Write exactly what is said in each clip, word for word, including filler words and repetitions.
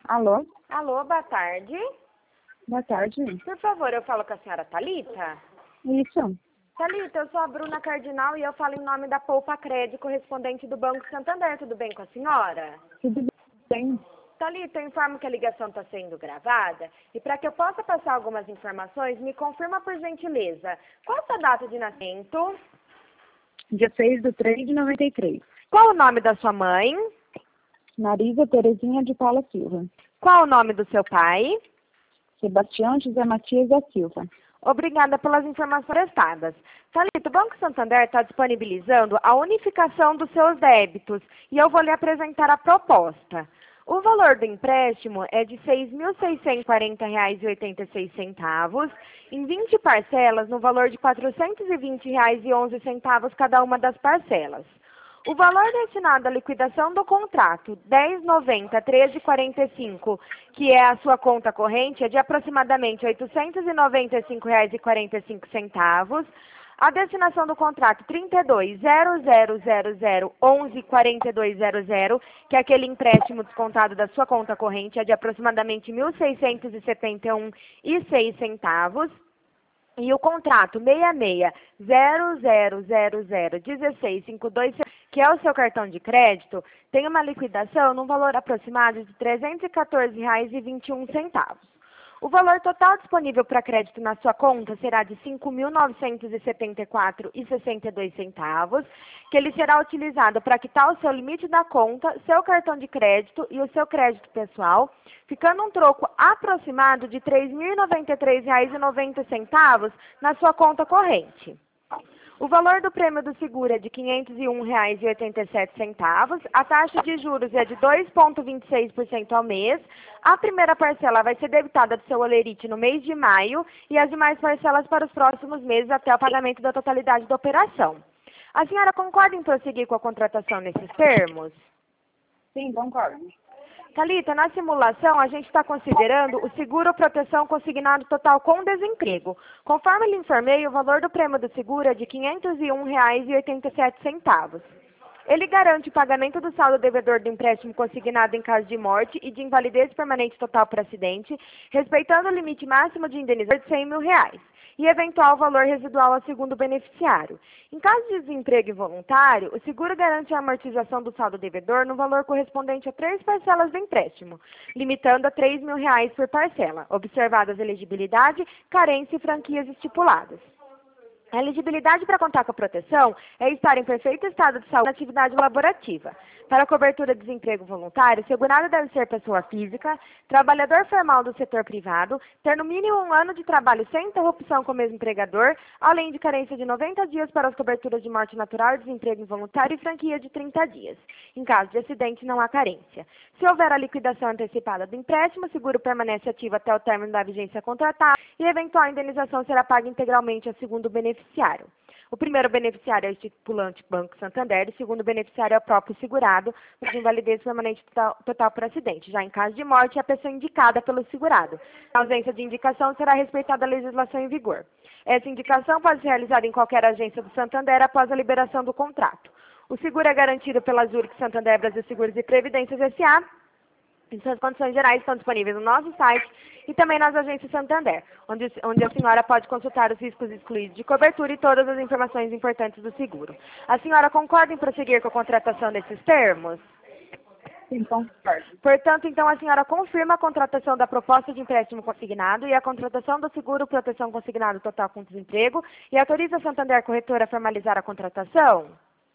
Alô? Alô, boa tarde. Boa tarde. Por favor, eu falo com a senhora Thalita? Isso. Thalita, eu sou a Bruna Cardinal e eu falo em nome da Poupa Crédito, correspondente do Banco Santander. Tudo bem com a senhora? Tudo bem? Thalita, eu informo que a ligação está sendo gravada e para que eu possa passar algumas informações, me confirma por gentileza. Qual a sua data de nascimento? Dia seis de três de noventa e três. Qual o nome da sua mãe? Marisa Terezinha de Paula Silva. Qual o nome do seu pai? Sebastião José Matias da Silva. Obrigada pelas informações prestadas. Thalita, o Banco Santander está disponibilizando a unificação dos seus débitos e eu vou lhe apresentar a proposta. O valor do empréstimo é de seis mil seiscentos e quarenta reais e oitenta e seis centavos, em vinte parcelas no valor de quatrocentos e vinte reais e onze centavos cada uma das parcelas. O valor destinado à liquidação do contrato dez noventa treze quarenta e cinco, que é a sua conta corrente, é de aproximadamente oitocentos e noventa e cinco reais e quarenta e cinco centavos. A destinação do contrato trinta e dois zero zero zero zero onze quarenta e dois zero zero, que é aquele empréstimo descontado da sua conta corrente, é de aproximadamente mil seiscentos e setenta e um reais e seis centavos. E o contrato seis seis zero zero zero zero um seis cinco dois, que é o seu cartão de crédito, tem uma liquidação num valor aproximado de trezentos e quatorze reais e vinte e um centavos. O valor total disponível para crédito na sua conta será de cinco mil novecentos e setenta e quatro reais e sessenta e dois centavos, que ele será utilizado para quitar o seu limite da conta, seu cartão de crédito e o seu crédito pessoal, ficando um troco aproximado de três mil e noventa e três reais e noventa centavos na sua conta corrente. O valor do prêmio do seguro é de quinhentos e um reais e oitenta e sete centavos, a taxa de juros é de dois vírgula vinte e seis por cento ao mês, a primeira parcela vai ser debitada do seu holerite no mês de maio e as demais parcelas para os próximos meses até o pagamento da totalidade da operação. A senhora concorda em prosseguir com a contratação nesses termos? Sim, concordo. Thalita, na simulação, a gente está considerando o seguro proteção consignado total com desemprego. Conforme lhe informei, o valor do prêmio do seguro é de quinhentos e um reais e oitenta e sete centavos. Ele garante o pagamento do saldo devedor do empréstimo consignado em caso de morte e de invalidez permanente total por acidente, respeitando o limite máximo de indenização de cem mil reais. E eventual valor residual ao segundo beneficiário. Em caso de desemprego involuntário, o seguro garante a amortização do saldo devedor no valor correspondente a três parcelas do empréstimo, limitando a três mil reais por parcela, observadas elegibilidade, carência e franquias estipuladas. A elegibilidade para contar com a proteção é estar em perfeito estado de saúde na atividade laborativa. Para a cobertura de desemprego voluntário, o segurado deve ser pessoa física, trabalhador formal do setor privado, ter no mínimo um ano de trabalho sem interrupção com o mesmo empregador, além de carência de noventa dias para as coberturas de morte natural, desemprego involuntário e franquia de trinta dias. Em caso de acidente, não há carência. Se houver a liquidação antecipada do empréstimo, o seguro permanece ativo até o término da vigência contratada e a eventual indenização será paga integralmente ao segundo beneficiário. O primeiro beneficiário é o estipulante Banco Santander, e o segundo beneficiário é o próprio segurado, de invalidez permanente total, total por acidente. Já em caso de morte, é a pessoa indicada pelo segurado. A ausência de indicação será respeitada a legislação em vigor. Essa indicação pode ser realizada em qualquer agência do Santander após a liberação do contrato. O seguro é garantido pela Zurich Santander Brasil Seguros e Previdências S A Em suas condições gerais estão disponíveis no nosso site e também nas agências Santander, onde, onde a senhora pode consultar os riscos excluídos de cobertura e todas as informações importantes do seguro. A senhora concorda em prosseguir com a contratação desses termos? Sim, concordo. Portanto, então, a senhora confirma a contratação da proposta de empréstimo consignado e a contratação do seguro proteção consignado total com desemprego e autoriza a Santander Corretora a formalizar a contratação?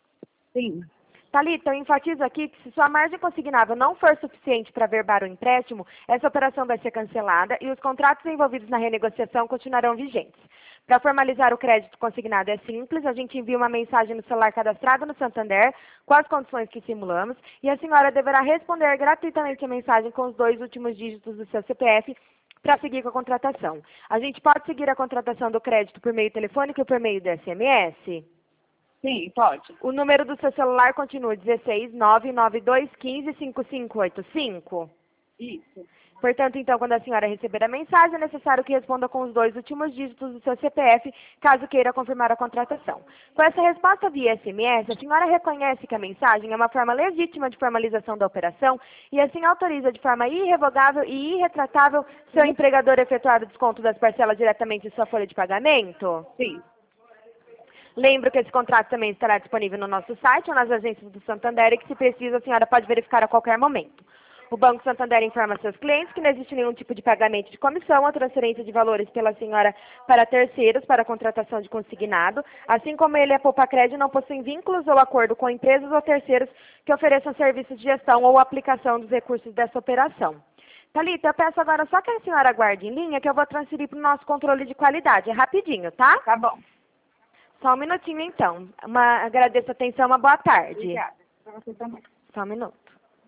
Sim. Thalita, eu enfatizo aqui que se sua margem consignável não for suficiente para verbar o empréstimo, essa operação vai ser cancelada e os contratos envolvidos na renegociação continuarão vigentes. Para formalizar o crédito consignado é simples, a gente envia uma mensagem no celular cadastrado no Santander com as condições que simulamos e a senhora deverá responder gratuitamente a mensagem com os dois últimos dígitos do seu C P F para seguir com a contratação. A gente pode seguir a contratação do crédito por meio telefônico e por meio do S M S? Sim, pode. O número do seu celular continua dezesseis nove nove dois um cinco cinco cinco oito cinco? Isso. Portanto, então, quando a senhora receber a mensagem, é necessário que responda com os dois últimos dígitos do seu C P F, caso queira confirmar a contratação. Com essa resposta via S M S, a senhora reconhece que a mensagem é uma forma legítima de formalização da operação e assim autoriza de forma irrevogável e irretratável seu empregador a efetuar o desconto das parcelas diretamente em sua folha de pagamento? Sim. Lembro que esse contrato também estará disponível no nosso site ou nas agências do Santander e que, se precisa, a senhora pode verificar a qualquer momento. O Banco Santander informa seus clientes que não existe nenhum tipo de pagamento de comissão ou transferência de valores pela senhora para terceiros para a contratação de consignado, assim como ele e a Poupa Crédito não possuem vínculos ou acordo com empresas ou terceiros que ofereçam serviços de gestão ou aplicação dos recursos dessa operação. Thalita, eu peço agora só que a senhora aguarde em linha que eu vou transferir para o nosso controle de qualidade. É rapidinho, tá? Tá bom. Só um minutinho, então. Uma, agradeço a atenção, uma boa tarde. Obrigada. Pra você também. Só um minuto.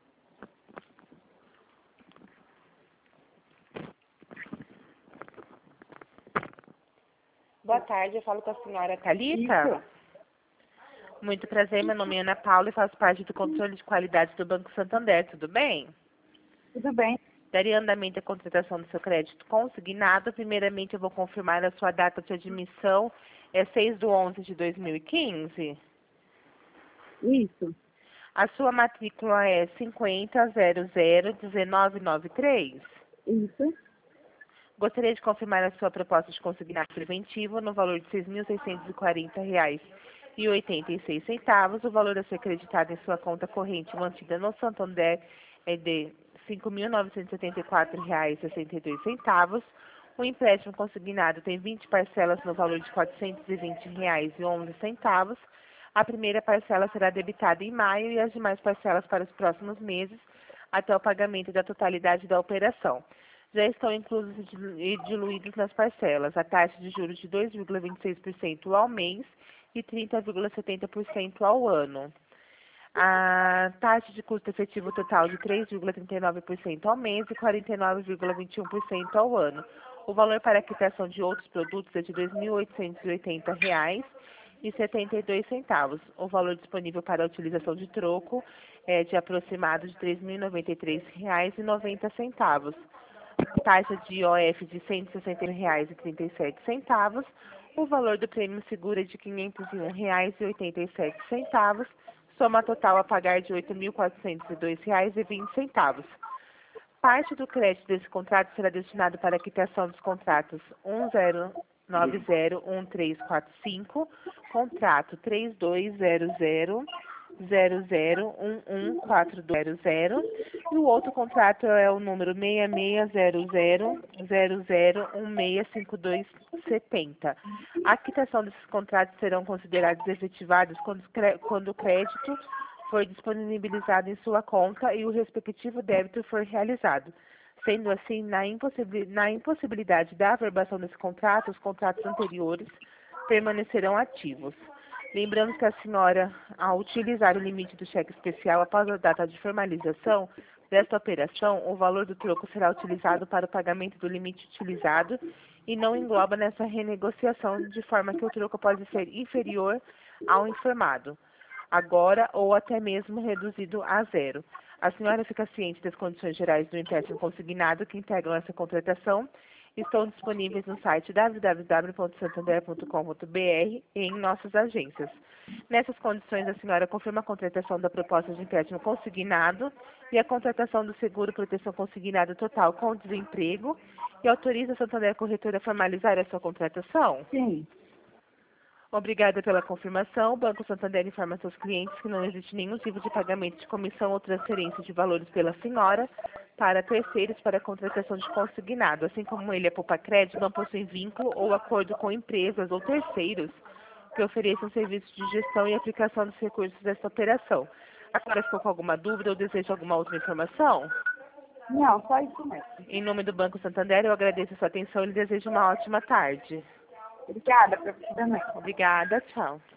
Boa tarde, eu falo com a senhora Thalita. Isso. Muito prazer, meu nome é Ana Paula e faço parte do controle de qualidade do Banco Santander, tudo bem? Tudo bem. Daria andamento à contratação do seu crédito consignado. Primeiramente, eu vou confirmar a sua data de admissão, é seis de onze de dois mil e quinze. Isso. A sua matrícula é cinquenta zero zero um nove nove três. Isso. Gostaria de confirmar a sua proposta de consignado preventivo no valor de seis mil seiscentos e quarenta reais e oitenta e seis centavos. O valor a ser acreditado em sua conta corrente mantida no Santander é de cinco mil novecentos e setenta e quatro reais e sessenta e dois centavos. O empréstimo consignado tem vinte parcelas no valor de quatrocentos e vinte reais e onze centavos. A primeira parcela será debitada em maio e as demais parcelas para os próximos meses, até o pagamento da totalidade da operação. Já estão inclusos e diluídos nas parcelas a taxa de juros de dois vírgula vinte e seis por cento ao mês e trinta vírgula setenta por cento ao ano. A taxa de custo efetivo total de três vírgula trinta e nove por cento ao mês e quarenta e nove vírgula vinte e um por cento ao ano. O valor para a quitação de outros produtos é de dois mil oitocentos e oitenta reais e setenta e dois centavos. O valor disponível para a utilização de troco é de aproximado de três mil e noventa e três reais e noventa centavos. Taxa de I O F de cento e sessenta reais e trinta e sete centavos. O valor do prêmio seguro é de quinhentos e um reais e oitenta e sete centavos. Soma total a pagar de oito mil quatrocentos e dois reais e vinte centavos. Parte do crédito desse contrato será destinado para a quitação dos contratos um zero nove zero um três quatro cinco, contrato três dois zero zero zero zero um um quatro zero zero e o outro contrato é o número seis seis zero zero zero zero um seis cinco dois sete zero. A quitação desses contratos serão considerados efetivados quando, quando o crédito for disponibilizado em sua conta e o respectivo débito for realizado. Sendo assim, na, impossibil, na impossibilidade da averbação desse contrato, os contratos anteriores permanecerão ativos. Lembramos que a senhora, ao utilizar o limite do cheque especial após a data de formalização desta operação, o valor do troco será utilizado para o pagamento do limite utilizado e não engloba nessa renegociação, de forma que o troco pode ser inferior ao informado, agora ou até mesmo reduzido a zero. A senhora fica ciente das condições gerais do empréstimo consignado que integram essa contratação. Estão disponíveis no site w w w ponto santander ponto com ponto b r e em nossas agências. Nessas condições, a senhora confirma a contratação da proposta de empréstimo consignado e a contratação do seguro proteção consignado total com desemprego e autoriza a Santander Corretora a formalizar a sua contratação? Sim. Obrigada pela confirmação. O Banco Santander informa seus clientes que não existe nenhum tipo de pagamento de comissão ou transferência de valores pela senhora para terceiros para a contratação de consignado. Assim como ele e a Poupa Crédito não possuem vínculo ou acordo com empresas ou terceiros que ofereçam serviços de gestão e aplicação dos recursos desta operação. Agora ficou com alguma dúvida ou deseja alguma outra informação? Não, só isso mesmo. Em nome do Banco Santander, eu agradeço a sua atenção e lhe desejo uma ótima tarde. Obrigada pra você também. Obrigada, tchau.